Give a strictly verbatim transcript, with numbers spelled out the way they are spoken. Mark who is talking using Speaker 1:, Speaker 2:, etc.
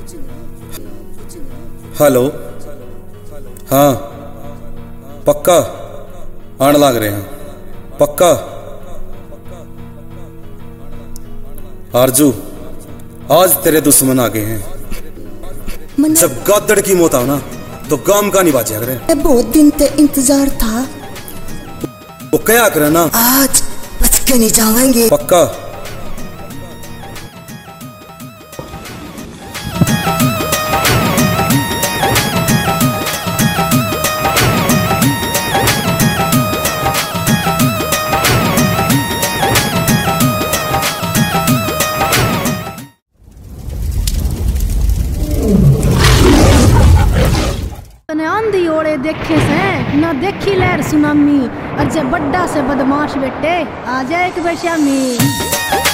Speaker 1: Hello, हाँ पक्का आने लग रहे हैं, पक्का। आरजू, आज तेरे दुश्मन आ गए हैं। जब गादड़ की मौत आओ ना तो गाम का नहीं बाजा करे।
Speaker 2: बहुत दिन ते इंतजार था।
Speaker 1: वो क्या करे ना,
Speaker 2: आज बच के नहीं जाएंगे,
Speaker 1: पक्का।
Speaker 3: आंधी ओड़े देखे से ना देखी लहर सुनामी, अजय बड्डा से बदमाश बेटे आ जाए एक बेशामी।